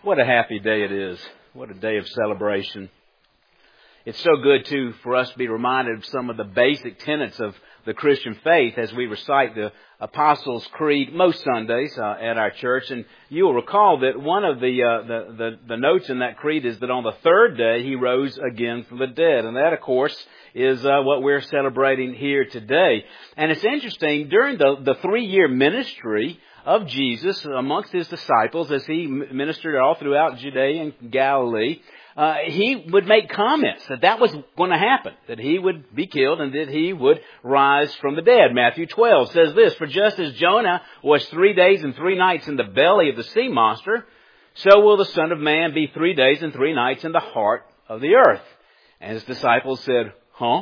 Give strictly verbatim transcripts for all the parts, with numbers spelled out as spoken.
What a happy day it is. What a day of celebration. It's so good, too, for us to be reminded of some of the basic tenets of the Christian faith as we recite the Apostles' Creed most Sundays uh, at our church. And you will recall that one of the, uh, the, the, the notes in that creed is that on the third day He rose again from the dead. And that, of course, is uh, what we're celebrating here today. And it's interesting, during the, the three-year ministry of Jesus amongst His disciples as He ministered all throughout Judea and Galilee, uh, He would make comments that that was going to happen, that He would be killed and that He would rise from the dead. Matthew twelve says this, "For just as Jonah was three days and three nights in the belly of the sea monster, so will the Son of Man be three days and three nights in the heart of the earth." And His disciples said, huh?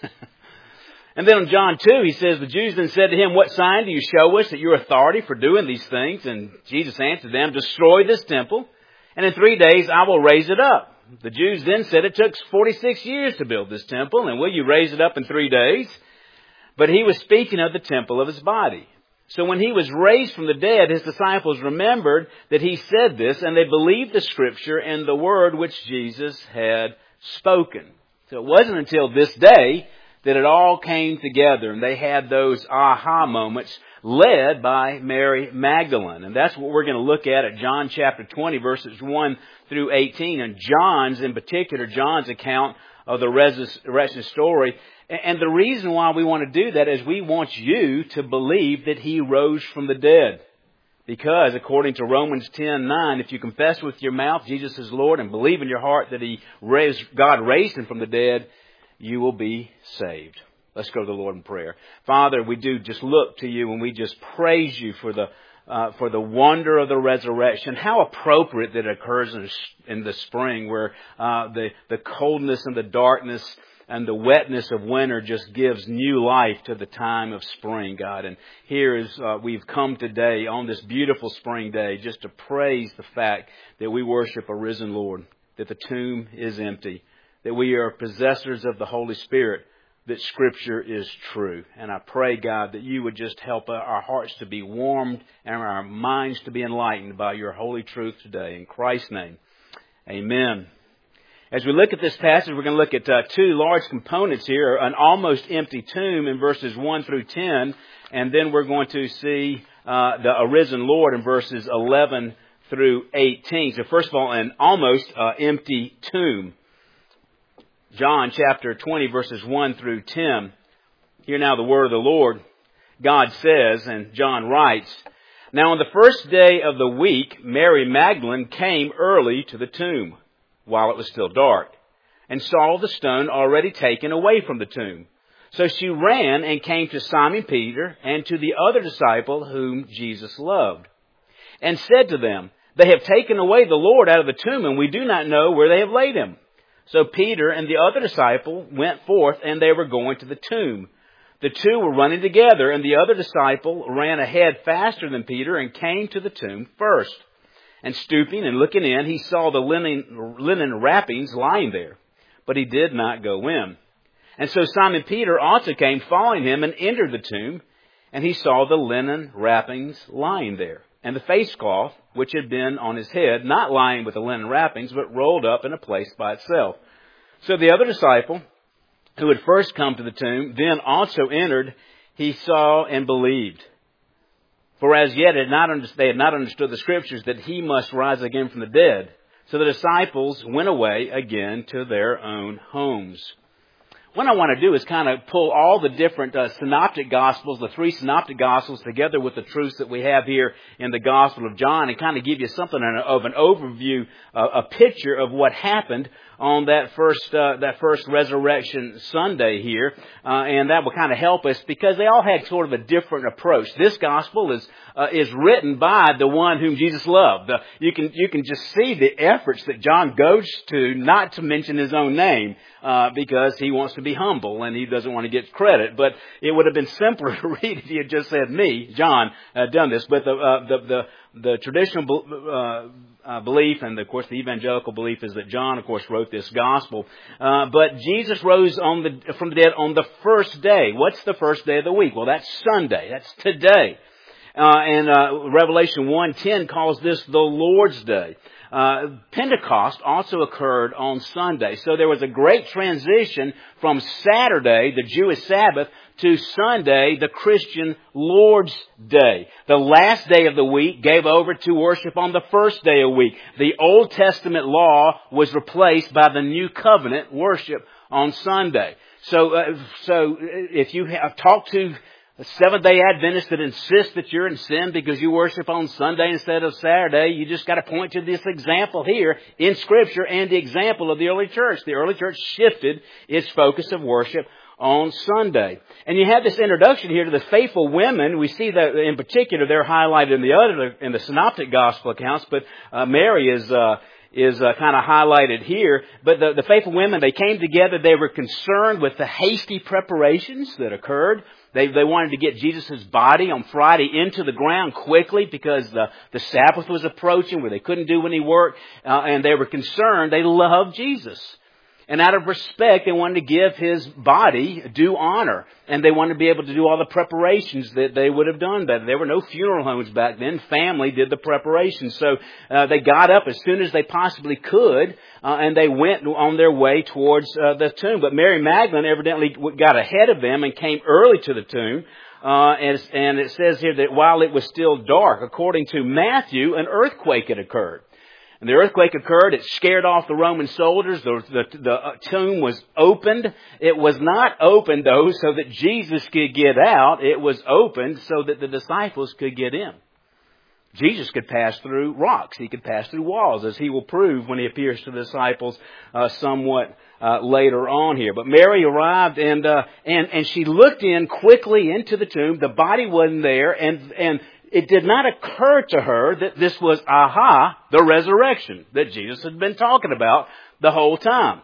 And then in John two, He says, "The Jews then said to Him, 'What sign do you show us that your authority for doing these things?' And Jesus answered them, 'Destroy this temple, and in three days I will raise it up.' The Jews then said, 'It took forty-six years to build this temple, and will you raise it up in three days?' But He was speaking of the temple of His body. So when He was raised from the dead, His disciples remembered that He said this, and they believed the Scripture and the word which Jesus had spoken." So it wasn't until this day that it all came together, and they had those aha moments led by Mary Magdalene. And that's what we're going to look at at John chapter twenty, verses one through eighteen. And John's, in particular, John's account of the resurrection story. And the reason why we want to do that is we want you to believe that He rose from the dead. Because, according to Romans ten nine, if you confess with your mouth Jesus is Lord and believe in your heart that He raised, God raised Him from the dead, you will be saved. Let's go to the Lord in prayer. Father, we do just look to You and we just praise You for the uh, for the wonder of the resurrection. How appropriate that it occurs in, in the spring, where uh, the the coldness and the darkness and the wetness of winter just gives new life to the time of spring, God. And here is uh, we've come today on this beautiful spring day just to praise the fact that we worship a risen Lord, that the tomb is empty, that we are possessors of the Holy Spirit, that Scripture is true. And I pray, God, that You would just help our hearts to be warmed and our minds to be enlightened by Your holy truth today. In Christ's name, amen. As we look at this passage, we're going to look at uh, two large components here, an almost empty tomb in verses one through ten, and then we're going to see uh, the arisen Lord in verses eleven through eighteen. So first of all, an almost uh, empty tomb. John chapter twenty, verses one through ten. Hear now the word of the Lord. God says, and John writes, "Now on the first day of the week, Mary Magdalene came early to the tomb, while it was still dark, and saw the stone already taken away from the tomb. So she ran and came to Simon Peter and to the other disciple whom Jesus loved, and said to them, 'They have taken away the Lord out of the tomb, and we do not know where they have laid Him.' So Peter and the other disciple went forth, and they were going to the tomb. The two were running together, and the other disciple ran ahead faster than Peter and came to the tomb first. And stooping and looking in, he saw the linen, linen wrappings lying there, but he did not go in. And so Simon Peter also came following him and entered the tomb, and he saw the linen wrappings lying there, and the face cloth, which had been on his head, not lying with the linen wrappings, but rolled up in a place by itself. So the other disciple, who had first come to the tomb, then also entered. He saw and believed. For as yet had not under, they had not understood the Scriptures that He must rise again from the dead. So the disciples went away again to their own homes." What I want to do is kind of pull all the different uh, synoptic gospels, the three synoptic gospels, together with the truths that we have here in the Gospel of John, and kind of give you something of an overview, uh, a picture of what happened on that first uh, that first Resurrection Sunday here, uh, and that will kind of help us because they all had sort of a different approach. This gospel is uh, is written by the one whom Jesus loved. Uh, you can you can just see the efforts that John goes to not to mention his own name uh, because he wants to be humble and he doesn't want to get credit. But it would have been simpler to read if he had just said, "Me, John, uh, done this." But the uh, the the the traditional uh, uh, belief, and of course the evangelical belief, is that John, of course, wrote this gospel. Uh, but Jesus rose on the from the dead on the first day. What's the first day of the week? Well, that's Sunday. That's today. Uh, and uh, Revelation one ten calls this the Lord's Day. uh, Pentecost also occurred on Sunday. So there was a great transition from Saturday, the Jewish Sabbath, to Sunday, the Christian Lord's Day. The last day of the week gave over to worship on the first day of the week. The Old Testament law was replaced by the New Covenant worship on Sunday. So, uh, so if you have talked to a Seventh-day Adventist that insists that you're in sin because you worship on Sunday instead of Saturday, you just got to point to this example here in Scripture and the example of the early church. The early church shifted its focus of worship on Sunday. And you have this introduction here to the faithful women. We see that in particular they're highlighted in the other, in the synoptic gospel accounts, but uh, Mary is uh is uh, kind of highlighted here. But the, the faithful women, they came together. They were concerned with the hasty preparations that occurred. They, they wanted to get Jesus' body on Friday into the ground quickly because the, the Sabbath was approaching where they couldn't do any work. Uh, and they were concerned. They loved Jesus. And out of respect, they wanted to give His body due honor. And they wanted to be able to do all the preparations that they would have done. But there were no funeral homes back then. Family did the preparations. So uh, they got up as soon as they possibly could. Uh, and they went on their way towards uh, the tomb. But Mary Magdalene evidently got ahead of them and came early to the tomb. Uh, and, and it says here that while it was still dark, according to Matthew, an earthquake had occurred. And the earthquake occurred. It scared off the Roman soldiers. The, the, the tomb was opened. It was not opened, though, so that Jesus could get out. It was opened so that the disciples could get in. Jesus could pass through rocks. He could pass through walls, as He will prove when He appears to the disciples uh, somewhat uh, later on here. But Mary arrived, and uh, and and she looked in quickly into the tomb. The body wasn't there, and and it did not occur to her that this was, aha, the resurrection that Jesus had been talking about the whole time.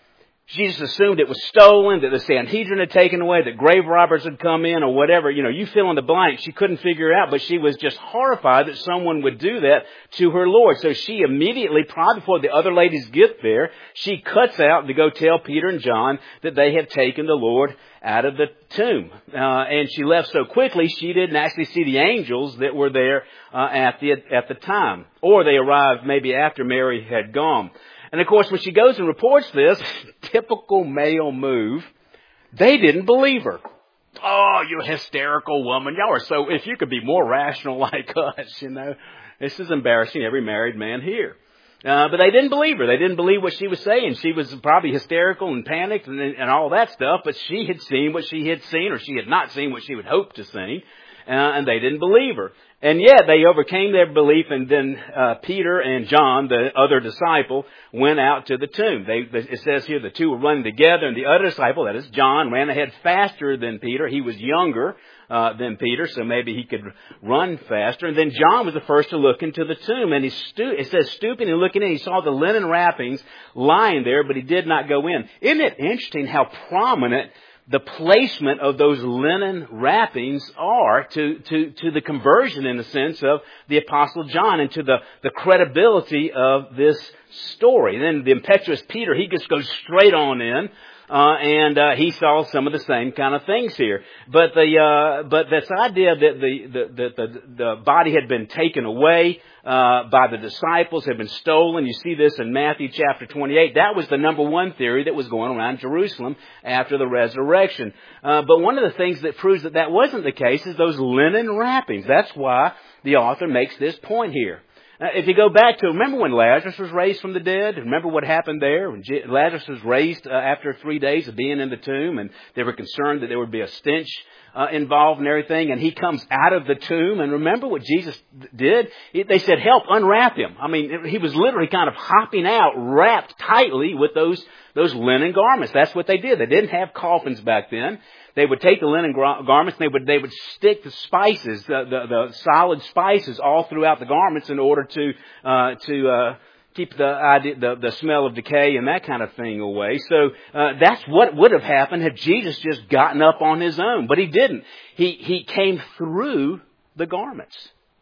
She just assumed it was stolen, that the Sanhedrin had taken away, that grave robbers had come in or whatever. You know, you fill in the blank. She couldn't figure it out, but she was just horrified that someone would do that to her Lord. So she immediately, probably before the other ladies get there, she cuts out to go tell Peter and John that they have taken the Lord out of the tomb. Uh, and she left so quickly, she didn't actually see the angels that were there uh, at the at the time. Or they arrived maybe after Mary had gone. And of course, when she goes and reports this, typical male move, they didn't believe her. Oh, you hysterical woman. Y'all are so, if you could be more rational like us, you know. This is embarrassing every married man here. Uh, but they didn't believe her. They didn't believe what she was saying. She was probably hysterical and panicked and, and all that stuff, but she had seen what she had seen, or she had not seen what she would hope to see, uh, and they didn't believe her. And yet they overcame their belief, and then uh, Peter and John, the other disciple, went out to the tomb. They, it says here the two were running together, and the other disciple, that is John, ran ahead faster than Peter. He was younger uh, than Peter, so maybe he could run faster. And then John was the first to look into the tomb, and he sto- it says stooping and looking in, he saw the linen wrappings lying there, but he did not go in. Isn't it interesting how prominent the placement of those linen wrappings are to, to, to the conversion, in the sense of the Apostle John, and to the, the credibility of this story? Then the impetuous Peter, he just goes straight on in, uh, and uh, he saw some of the same kind of things here. But the uh, but this idea that the the, the the the body had been taken away Uh, by the disciples, had been stolen. You see this in Matthew chapter twenty-eight. That was the number one theory that was going around Jerusalem after the resurrection. Uh, but one of the things that proves that that wasn't the case is those linen wrappings. That's why the author makes this point here. Uh, if you go back to, remember when Lazarus was raised from the dead? Remember what happened there? When Je- Lazarus was raised uh, after three days of being in the tomb, and they were concerned that there would be a stench Uh, involved and everything, and he comes out of the tomb. And remember what Jesus did? He, they said, help, unwrap him. I mean, he was literally kind of hopping out, wrapped tightly with those those linen garments. That's what they did. They didn't have coffins back then. They would take the linen gar- garments, and they would they would stick the spices, the, the, the solid spices, all throughout the garments in order to uh, to uh, keep the idea, the, the smell of decay and that kind of thing away. So uh, that's what would have happened had Jesus just gotten up on his own. But he didn't. He he came through the garments.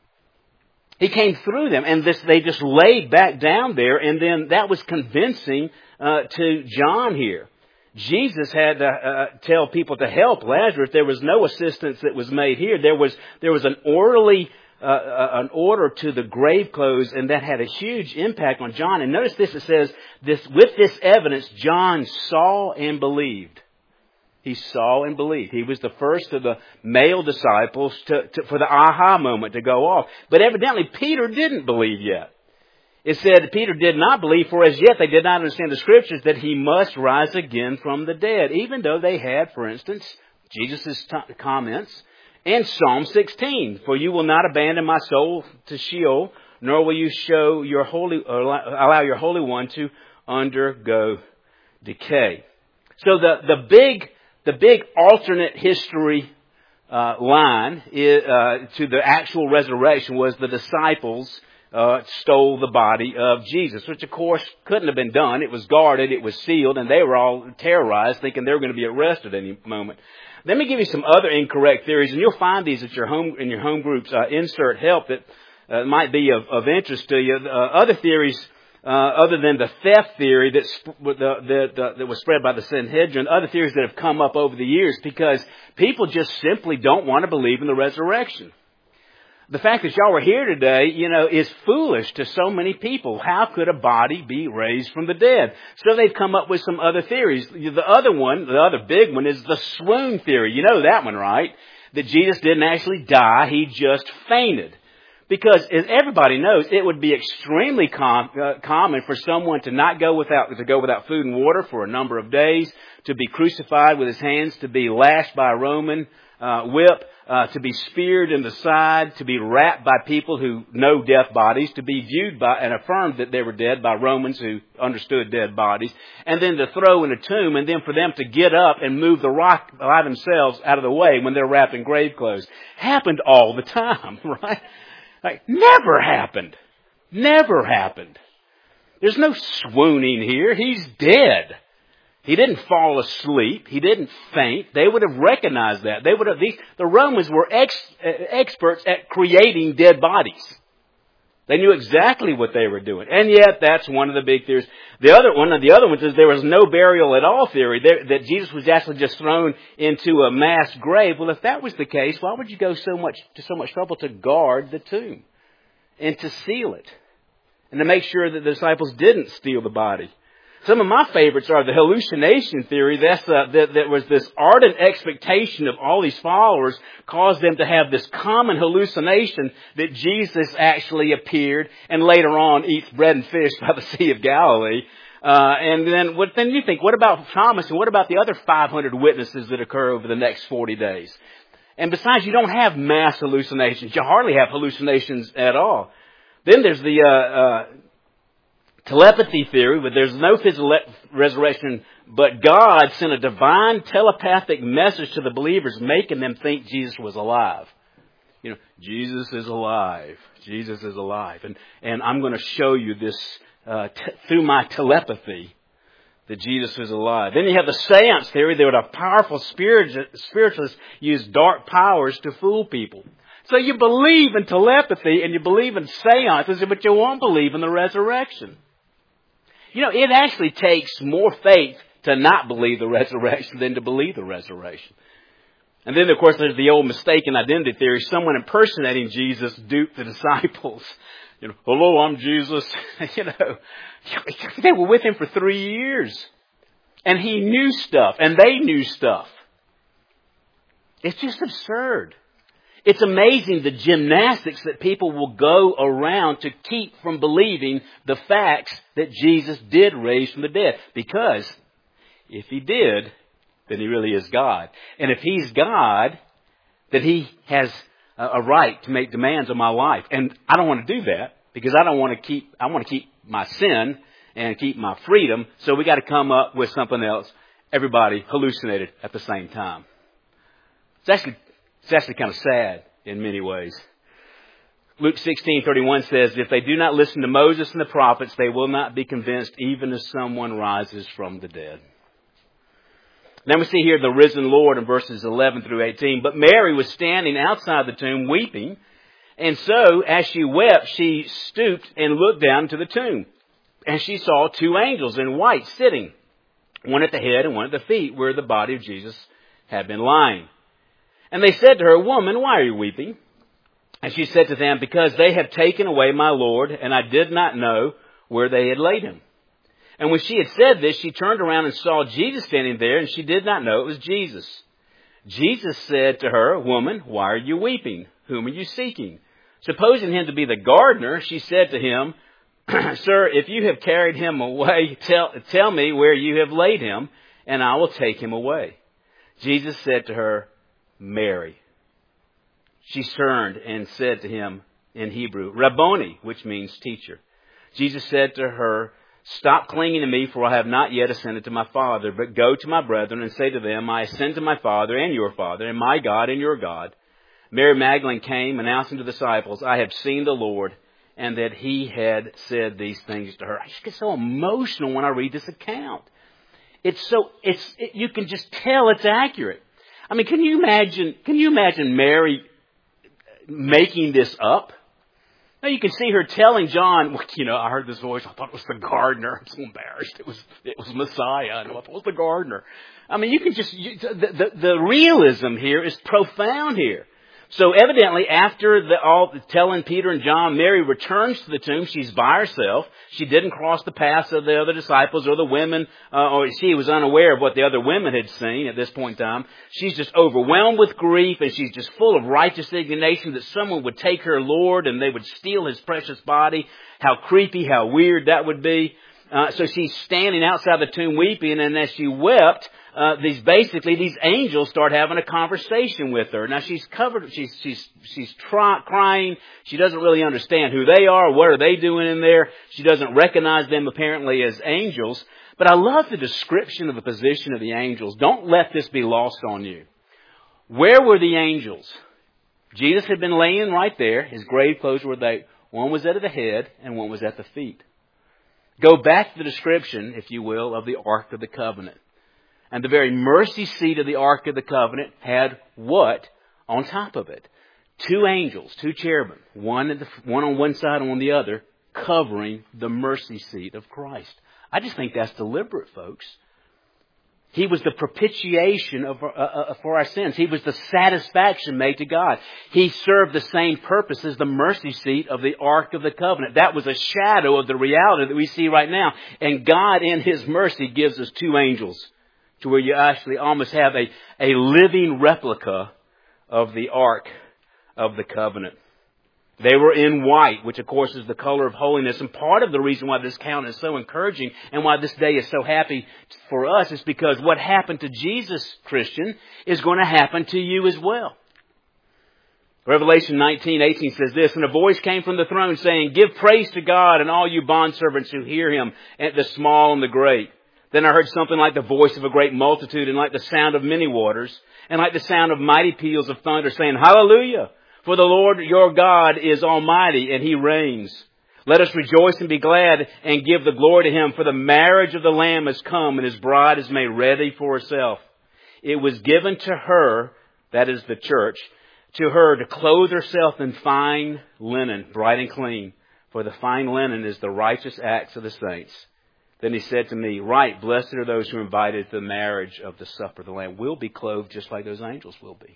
He came through them, and this they just laid back down there, and then that was convincing uh, to John here. Jesus had to uh, tell people to help Lazarus. There was no assistance that was made here. There was there was an orderly uh, an order to the grave clothes, and that had a huge impact on John. And notice this, it says, this, with this evidence, John saw and believed. He saw and believed. He was the first of the male disciples to, to, for the aha moment to go off. But evidently, Peter didn't believe yet. It said Peter did not believe, for as yet they did not understand the Scriptures that he must rise again from the dead, even though they had, for instance, Jesus' t- comments and Psalm sixteen, for you will not abandon my soul to Sheol, nor will you show your holy, or allow your Holy One to undergo decay. So the, the big, the big alternate history uh, line is, uh, to the actual resurrection was the disciples Uh, stole the body of Jesus, which of course couldn't have been done. It was guarded, it was sealed, and they were all terrorized, thinking they were going to be arrested any moment. Let me give you some other incorrect theories, and you'll find these at your home in your home groups uh, insert help that uh, might be of, of interest to you. Uh, other theories, uh, other than the theft theory that the, the, the, that was spread by the Sanhedrin, other theories that have come up over the years because people just simply don't want to believe in the resurrection. The fact that y'all were here today, you know, is foolish to so many people. How could a body be raised from the dead? So they've come up with some other theories. The other one, the other big one, is the swoon theory. You know that one, right? That Jesus didn't actually die. He just fainted. Because, as everybody knows, it would be extremely com- uh, common for someone to not go without, to go without food and water for a number of days, to be crucified with his hands, to be lashed by a Roman uh, whip, uh, to be speared in the side, to be wrapped by people who know death bodies, to be viewed by and affirmed that they were dead by Romans who understood dead bodies, and then to throw in a tomb, and then for them to get up and move the rock by themselves out of the way when they're wrapped in grave clothes. Happened all the time, right? Like, never happened. Never happened. There's no swooning here. He's dead. He didn't fall asleep. He didn't faint. They would have recognized that. They would have. These, the Romans were ex, uh, experts at creating dead bodies. They knew exactly what they were doing, and yet that's one of the big theories. The other one, of the other ones, is there was no burial at all theory. There, that Jesus was actually just thrown into a mass grave. Well, if that was the case, why would you go so much to so much trouble to guard the tomb and to seal it and to make sure that the disciples didn't steal the body? Some of my favorites are the hallucination theory. That's uh, that there was this ardent expectation of all these followers caused them to have this common hallucination that Jesus actually appeared and later on eats bread and fish by the Sea of Galilee. Uh, and then what, then you think, what about Thomas and what about the other five hundred witnesses that occur over the next forty days? And besides, you don't have mass hallucinations. You hardly have hallucinations at all. Then there's the... Uh, uh, telepathy theory, but there's no physical resurrection, but God sent a divine telepathic message to the believers, making them think Jesus was alive. You know, Jesus is alive. Jesus is alive. And, and I'm going to show you this uh, t- through my telepathy that Jesus is alive. Then you have the seance theory. There were powerful spirit, spiritualists use dark powers to fool people. So you believe in telepathy and you believe in seances, but you won't believe in the resurrection. You know, it actually takes more faith to not believe the resurrection than to believe the resurrection. And then, of course, there's the old mistaken identity theory. Someone impersonating Jesus duped the disciples. You know, hello, I'm Jesus. You know, they were with him for three years. And he knew stuff, and they knew stuff. It's just absurd. It's amazing the gymnastics that people will go around to keep from believing the facts that Jesus did raise from the dead. Because if he did, then he really is God. And if he's God, then he has a right to make demands on my life. And I don't want to do that because I don't want to keep, I want to keep my sin and keep my freedom. So we got to come up with something else. Everybody hallucinated at the same time. It's actually It's actually kind of sad in many ways. Luke sixteen thirty-one says, if they do not listen to Moses and the prophets, they will not be convinced even if someone rises from the dead. Then we see here the risen Lord in verses eleven through eighteen. But Mary was standing outside the tomb weeping. And so as she wept, she stooped and looked down to the tomb. And she saw two angels in white sitting, one at the head and one at the feet, where the body of Jesus had been lying. And they said to her, woman, why are you weeping? And she said to them, because they have taken away my Lord, and I did not know where they had laid him. And when she had said this, she turned around and saw Jesus standing there, and she did not know it was Jesus. Jesus said to her, Woman, why are you weeping? Whom are you seeking? Supposing him to be the gardener, she said to him, Sir, if you have carried him away, tell, tell me where you have laid him, and I will take him away. Jesus said to her, Mary. She turned and said to him in Hebrew, Rabboni, which means teacher. Jesus said to her, Stop clinging to me, for I have not yet ascended to my Father, but go to my brethren and say to them, I ascend to my Father and your Father, and my God and your God. Mary Magdalene came, announcing to the disciples, I have seen the Lord, and that he had said these things to her. I just get so emotional when I read this account. It's so, it's, it, you can just tell it's accurate. I mean, can you imagine, can you imagine Mary making this up? Now you can see her telling John, you know, I heard this voice. I thought it was the gardener. I'm so embarrassed. It was, it was Messiah. I know. I thought it was the gardener. I mean, you can just, you, the, the, the realism here is profound here. So evidently, after the, all telling Peter and John, Mary returns to the tomb. She's by herself. She didn't cross the paths of the other disciples or the women, uh, or she was unaware of what the other women had seen at this point in time. She's just overwhelmed with grief, and she's just full of righteous indignation that someone would take her Lord and they would steal his precious body. How creepy, how weird that would be. Uh, so she's standing outside the tomb weeping, and as she wept, uh, these basically these angels start having a conversation with her. Now she's covered, she's she's she's try, crying. She doesn't really understand who they are. What are they doing in there? She doesn't recognize them apparently as angels. But I love the description of the position of the angels. Don't let this be lost on you. Where were the angels? Jesus had been laying right there. His grave clothes were they. One was at the head, and one was at the feet. Go back to the description, if you will, of the Ark of the Covenant. And the very mercy seat of the Ark of the Covenant had what on top of it? Two angels, two cherubim, one, at the, one on one side and on the other, covering the mercy seat of Christ. I just think that's deliberate, folks. He was the propitiation of, uh, uh, for our sins. He was the satisfaction made to God. He served the same purpose as the mercy seat of the Ark of the Covenant. That was a shadow of the reality that we see right now. And God, in His mercy, gives us two angels to where you actually almost have a, a living replica of the Ark of the Covenant. They were in white, which of course is the color of holiness. And part of the reason why this count is so encouraging and why this day is so happy for us is because what happened to Jesus, Christian, is going to happen to you as well. Revelation nineteen eighteen says this, And a voice came from the throne saying, Give praise to God and all you bondservants who hear Him, and the small and the great. Then I heard something like the voice of a great multitude and like the sound of many waters and like the sound of mighty peals of thunder saying, Hallelujah! For the Lord your God is almighty, and He reigns. Let us rejoice and be glad and give the glory to Him, for the marriage of the Lamb has come, and His bride is made ready for herself. It was given to her, that is the church, to her to clothe herself in fine linen, bright and clean, for the fine linen is the righteous acts of the saints. Then He said to me, Right, blessed are those who are invited to the marriage of the supper of the Lamb. We'll be clothed just like those angels will be.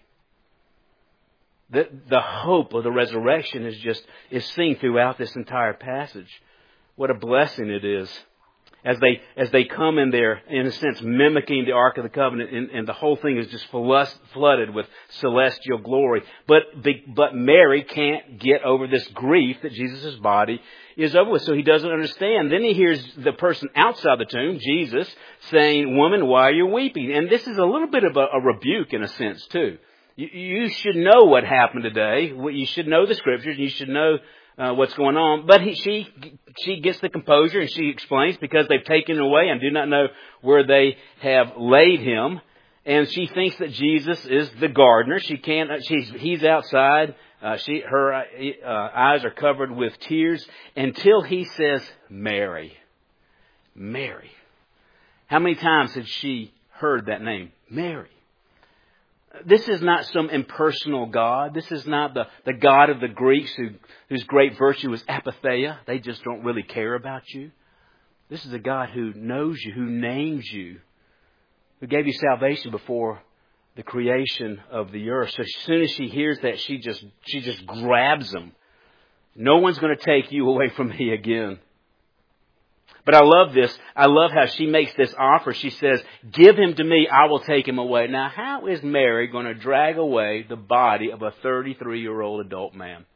The, the hope of the resurrection is just is seen throughout this entire passage. What a blessing it is as they as they come in there, in a sense, mimicking the Ark of the Covenant, and, and the whole thing is just flooded with celestial glory. But but Mary can't get over this grief that Jesus' body is over with, so he doesn't understand. Then he hears the person outside the tomb, Jesus, saying, Woman, why are you weeping? And this is a little bit of a, a rebuke in a sense, too. You, you should know what happened today. You should know the Scriptures. You should know uh, what's going on. But he, she she gets the composure and she explains, because they've taken him away and do not know where they have laid him. And she thinks that Jesus is the gardener. She can't. She's he's outside. Uh, she her uh, eyes are covered with tears until he says, "Mary, Mary." How many times had she heard that name, Mary? This is not some impersonal God. This is not the, the God of the Greeks who, whose great virtue is apatheia. They just don't really care about you. This is a God who knows you, who names you, who gave you salvation before the creation of the earth. So as soon as she hears that, she just she just grabs him. No one's going to take you away from me again. But I love this. I love how she makes this offer. She says, give him to me, I will take him away. Now, how is Mary going to drag away the body of a thirty-three-year-old adult man?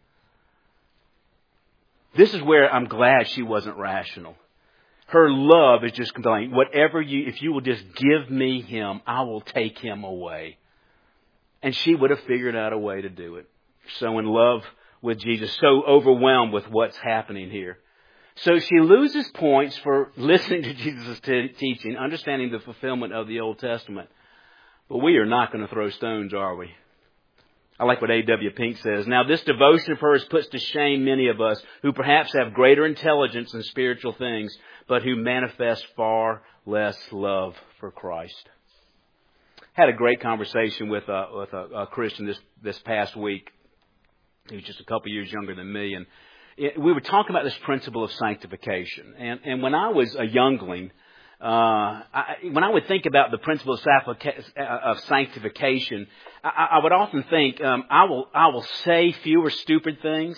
This is where I'm glad she wasn't rational. Her love is just compelling. Whatever you, if you will just give me him, I will take him away. And she would have figured out a way to do it. So in love with Jesus, so overwhelmed with what's happening here. So she loses points for listening to Jesus' t- teaching, understanding the fulfillment of the Old Testament. But we are not going to throw stones, are we? I like what A W Pink says. Now, this devotion of hers puts to shame many of us who perhaps have greater intelligence in spiritual things, but who manifest far less love for Christ. Had a great conversation with a, with a, a Christian this, this past week. He was just a couple years younger than me, and we were talking about this principle of sanctification. And, and when I was a youngling, uh, I, when I would think about the principle of, of sanctification, I, I would often think, um, I will, I will say fewer stupid things.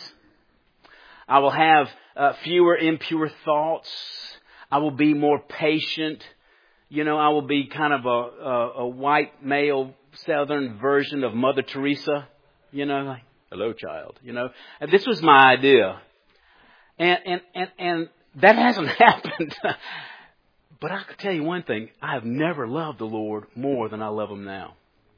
I will have uh, fewer impure thoughts. I will be more patient. You know, I will be kind of a, a, a white male Southern version of Mother Teresa. You know, like, hello, child. You know, and this was my idea. And, and, and, and that hasn't happened. But I can tell you one thing. I have never loved the Lord more than I love him now.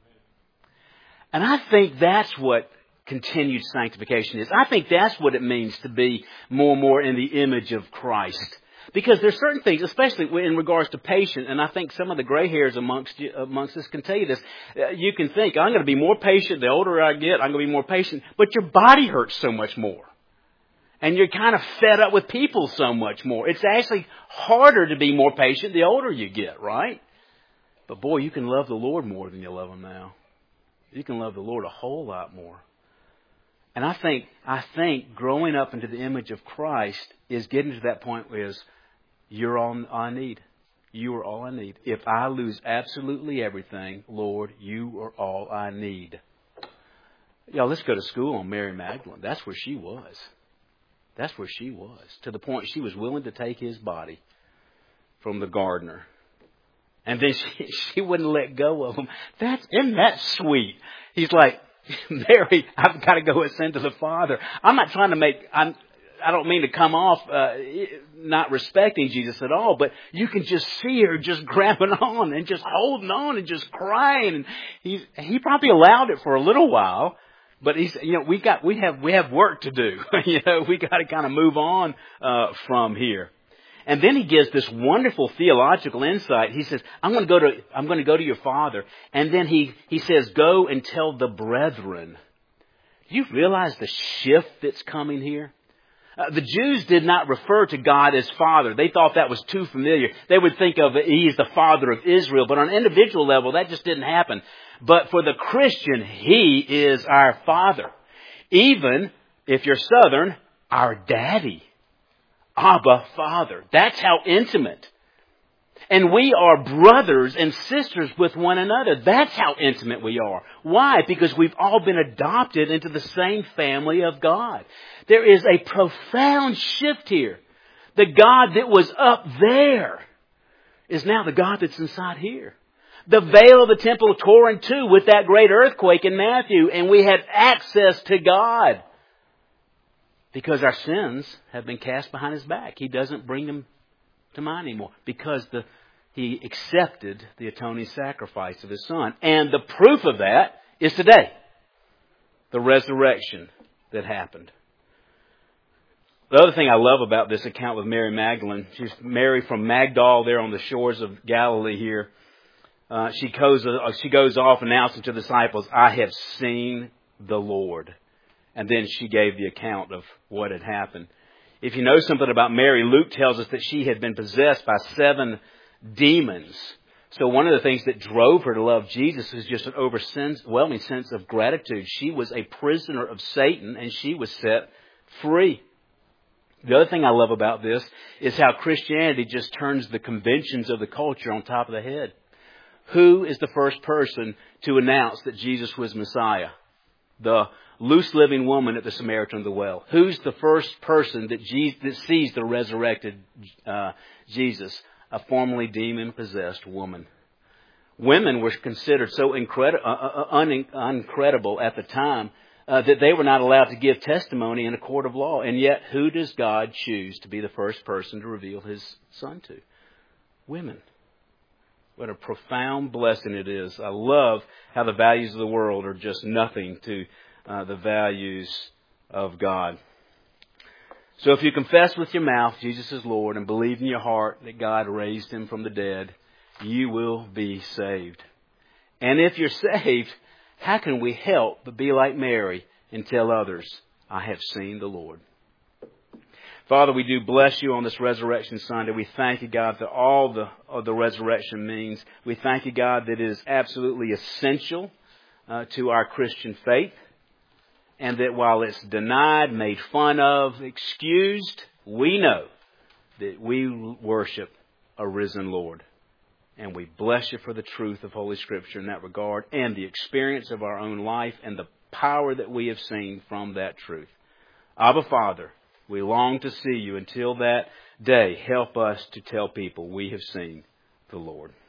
And I think that's what continued sanctification is. I think that's what it means to be more and more in the image of Christ. Because there's certain things, especially in regards to patience, and I think some of the gray hairs amongst you, amongst us can tell you this. You can think, I'm going to be more patient. The older I get, I'm going to be more patient. But your body hurts so much more. And you're kind of fed up with people so much more. It's actually harder to be more patient the older you get, right? But boy, you can love the Lord more than you love him now. You can love the Lord a whole lot more. And I think, I think growing up into the image of Christ is getting to that point where is, you're all I need. You are all I need. If I lose absolutely everything, Lord, you are all I need. Y'all, let's go to school on Mary Magdalene. That's where she was. That's where she was. To the point she was willing to take his body from the gardener. And then she, she wouldn't let go of him. That's, isn't that sweet? He's like, Mary, I've got to go ascend to the Father. I'm not trying to make, I'm, I don't mean to come off uh, not respecting Jesus at all, but you can just see her just grabbing on and just holding on and just crying. And he's, he probably allowed it for a little while. But he's, you know, we got, we have, we have work to do. you know, we got to kind of move on uh, from here. And then he gives this wonderful theological insight. He says, "I'm going to go to, I'm going to go to your Father." And then he, he says, "Go and tell the brethren." Do you realize the shift that's coming here? Uh, the Jews did not refer to God as Father. They thought that was too familiar. They would think of it, He is the Father of Israel. But on an individual level, that just didn't happen. But for the Christian, He is our Father. Even, if you're Southern, our Daddy. Abba, Father. That's how intimate. And we are brothers and sisters with one another. That's how intimate we are. Why? Because we've all been adopted into the same family of God. There is a profound shift here. The God that was up there is now the God that's inside here. The veil of the temple tore in two with that great earthquake in Matthew, and we had access to God. Because our sins have been cast behind His back. He doesn't bring them to mind anymore. Because the, He accepted the atoning sacrifice of His Son. And the proof of that is today. The resurrection that happened. The other thing I love about this account with Mary Magdalene, she's Mary from Magdal there on the shores of Galilee here. Uh, she goes, uh, she goes off announcing to the disciples, "I have seen the Lord." And then she gave the account of what had happened. If you know something about Mary, Luke tells us that she had been possessed by seven demons. So one of the things that drove her to love Jesus is just an overwhelming sense of gratitude. She was a prisoner of Satan and she was set free. The other thing I love about this is how Christianity just turns the conventions of the culture on top of the head. Who is the first person to announce that Jesus was Messiah? The loose-living woman at the Samaritan well. Who's the first person that, Jesus, that sees the resurrected uh, Jesus? A formerly demon-possessed woman. Women were considered so incredi- uh, un- incredible at the time uh, that they were not allowed to give testimony in a court of law. And yet, who does God choose to be the first person to reveal His Son to? Women. What a profound blessing it is. I love how the values of the world are just nothing to uh, the values of God. So if you confess with your mouth Jesus is Lord and believe in your heart that God raised Him from the dead, you will be saved. And if you're saved, how can we help but be like Mary and tell others, I have seen the Lord? Father, we do bless you on this Resurrection Sunday. We thank you, God, for all the, of the resurrection means. We thank you, God, that it is absolutely essential uh, to our Christian faith. And that while it's denied, made fun of, excused, we know that we worship a risen Lord. And we bless you for the truth of Holy Scripture in that regard and the experience of our own life and the power that we have seen from that truth. Abba, Father, we long to see you. Until that day, help us to tell people we have seen the Lord.